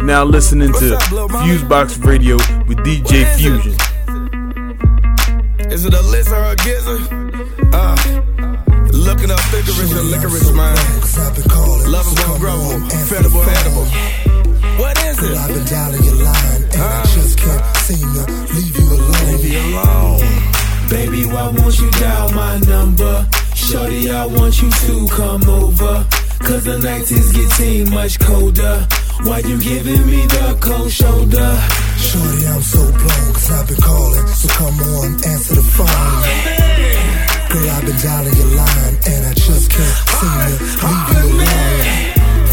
now listening to Fusebox Radio with DJ Fusion. Is it a lizard or a gizzard? Looking up licorice or licorice, man. Lovable, growable, fedible, edible. What is it? I've been dialing your line and I just can't seem to leave you alone. Leave you alone. Baby, why won't you dial my number? Shorty, I want you to come over, cause the nights is getting much colder. Why you giving me the cold shoulder? Shorty, I'm so blown, cause I've been calling, so come on, answer the phone. Girl, I've been dialing your line, and I just can't seem to leave you alone.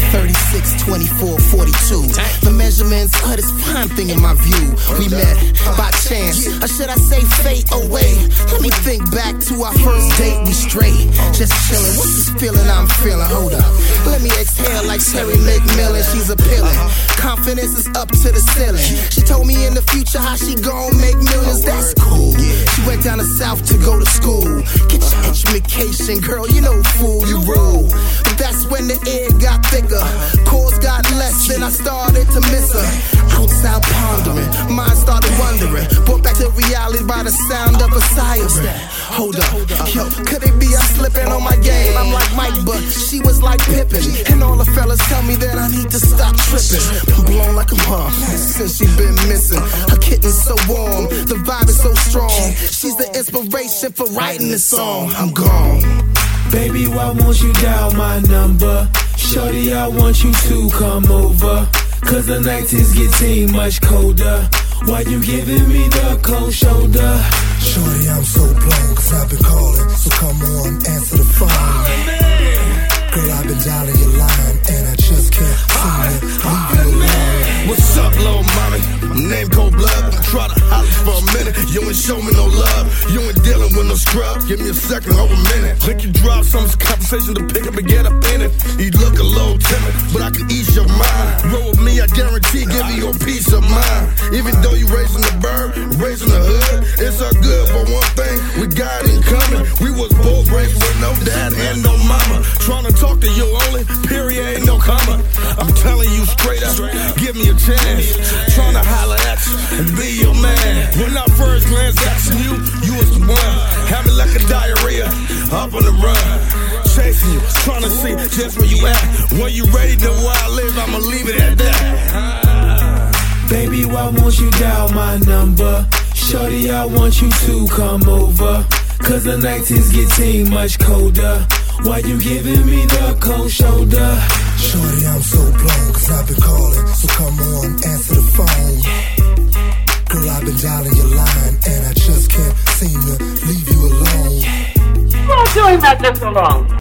36, 24, 42. The measurements of this prime thing in my view. We met by chance, or should I say fate away? Let me think back to our first date, we straight. Just chillin', what's this feeling I'm feeling? Hold up, let me exhale like Terry McMillan. She's appealing, confidence is up to the ceiling. She told me in the future how she gon' make millions, that's cool. She went down the south to go to school. Get your education, girl, you know fool, you rule. But that's when the air got thicker, calls got less, then I started to miss her. Outside pondering, mind started wondering, brought back to reality by the sound of a siren. Hold up, yo, could it be I'm slipping on my game? I'm like Mike, but she was like Pippin. And all the fellas tell me that I need to stop tripping. Been blown like a bomb since she been missing. Her kitten's so warm, the vibe is so strong. She's the inspiration for writing this song. I'm gone. Baby, why won't you dial my number? Shorty, I want you to come over, cause the night is getting much colder. Why you giving me the cold shoulder? Shorty, I'm so blown, cause I've been calling, so come on, answer the phone. Girl, I've been dialing your line, and I just can't seem to leave you alone. What's up, little mommy? I'm named Cold Blood. Try to holler for a minute. You ain't show me no love. You ain't dealing with no scrub. Give me a second or a minute. Think you drop some conversation to pick up and get up in it. You look a little timid, but I can ease your mind. Roll with me, I guarantee, give you your peace of mind. Even though you raising the bird, raising the hood, it's all good. But one thing we got in common, we was both raised with no dad and no mama. Trying to talk to you only, period, ain't no comma. I'm telling you straight up, give me a chance. Trying to holler at you and be your man. When I first glanced at you, you was the one. Had me like a diarrhea, up on the run. Chasing you, trying to see just where you at. When you ready to where I live, I'ma leave it at that. Baby, why won't you dial my number? Shorty, I want you to come over, cause the night is getting much colder. Why you giving me the cold shoulder? Shorty, I'm so blown, cause I've been calling, so come on, answer the phone. Girl, I've been dialing your line, and I just can't seem to leave you alone. What's doing that this so long?